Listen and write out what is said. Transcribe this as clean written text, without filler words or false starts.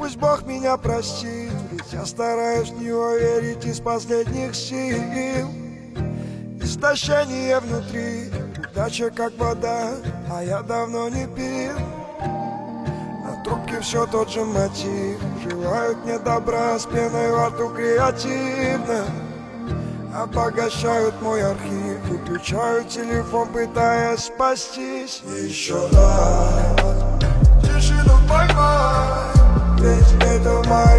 пусть Бог меня простит, ведь я стараюсь в него верить из последних сил. Истощение внутри, удача как вода, а я давно не пил. На трубке все тот же мотив, желают мне добра, с пеной во рту креативно. Обогащают мой архив, выключают телефон, пытаясь спастись. Еще раз тишину поймай, ведь это моя